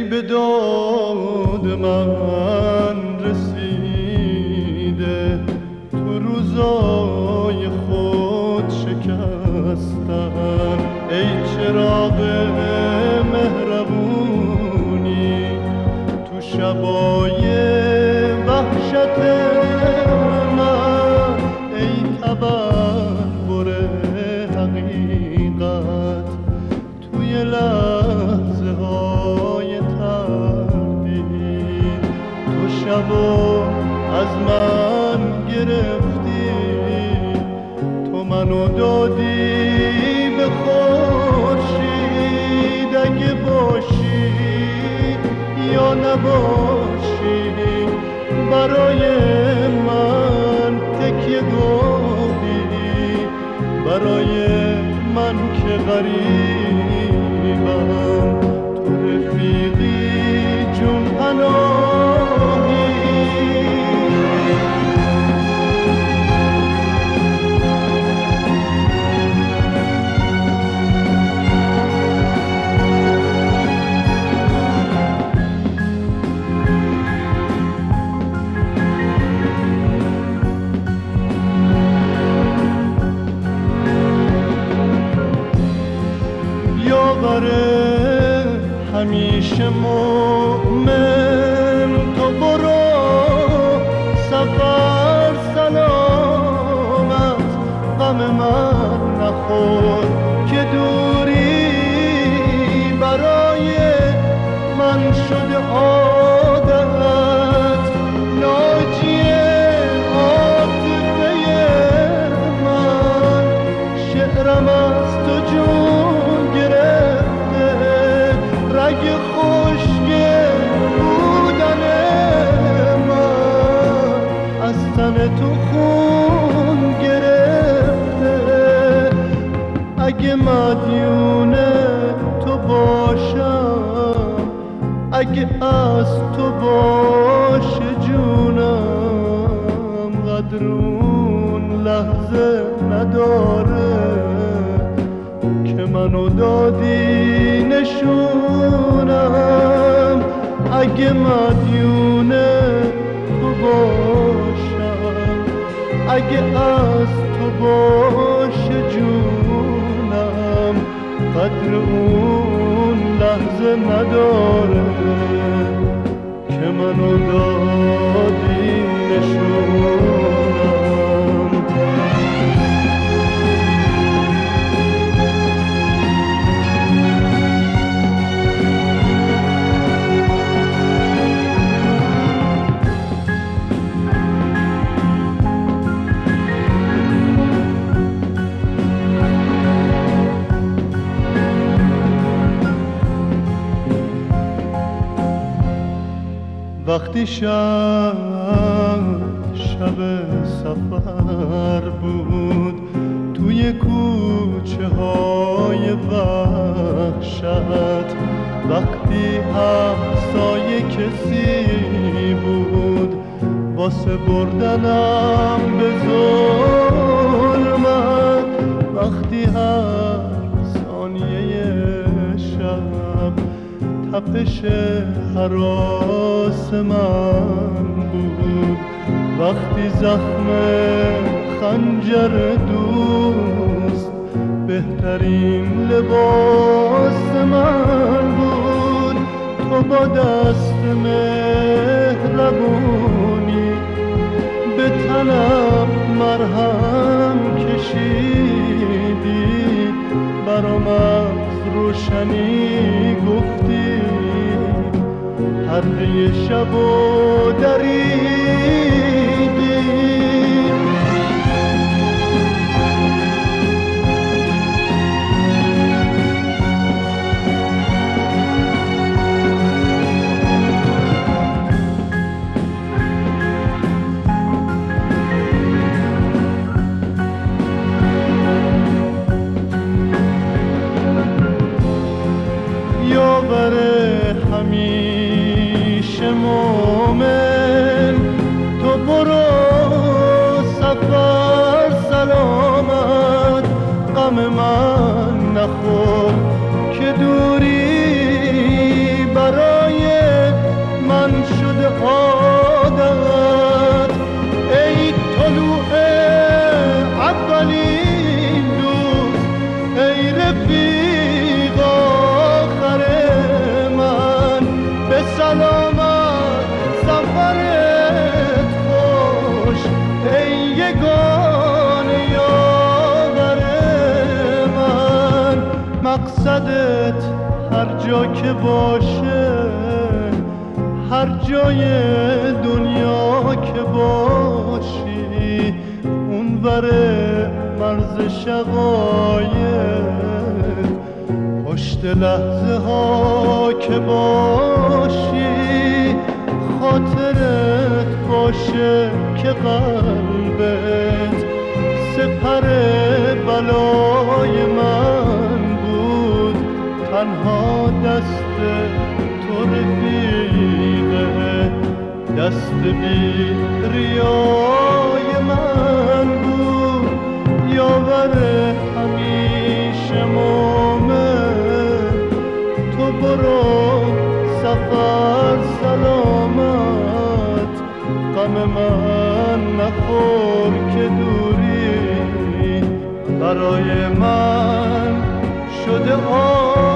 به داد من رسیده، تو روزای خود شکستن. ای چراغ مهربونی تو شبای وحشت من، ای تبربر حقیقت توی لحظه های تردید. تو شبو از من گرفتی، تو منو دادی به خورشید. اگه باشی یا نباشی برای من تکیه گاهی، برای من که غریبم تو رفیقی جون پناهی. همیشه مومن تو برو سفر سلامت، غم من نخور که دوری برای من شده عادت. ناجی عاطفه من شعرم از تو جون گرفته، رگ خشک بودن من از تن تو خون گرفته. اگه مدیون تو باشم، اگه از تو باشه جونم، قدر اون لحظه نداره که منو دادی نشونم. اگه مدیون تو باشم، اگه از تو باشه جونم، قدر اون لحظه نداره که منو دادی نشونم. وقتی شب سفر بود توی کوچه های وحشت، وقتی همسایه کسی بود واسه بردنم به ظلمت، وقتی هر ثانیه شب تپش هراس من بود، وقتی زخم خنجر دوست بهترین لباس من بود. تو با دست مهربونی به تنم مرهم کشیدی، برام از روشنی گفتی، پرده شب و دریدی. یاور همیشه مومن تو برو سفر سلامت، غم من نخور که دوری برای مقصدت هر جا که باشه، هر جای دنیا که باشی، اونور مرز شقایق، پشت لحظه ها که باشی، خاطرت باشه که قلبت سپر بلای من بود، تنها دست تو رفیقه، دست بی ریای من بود، یاور همیشه مومن. تو برو سفر سلامت، غم من نخور که دوری برای من شده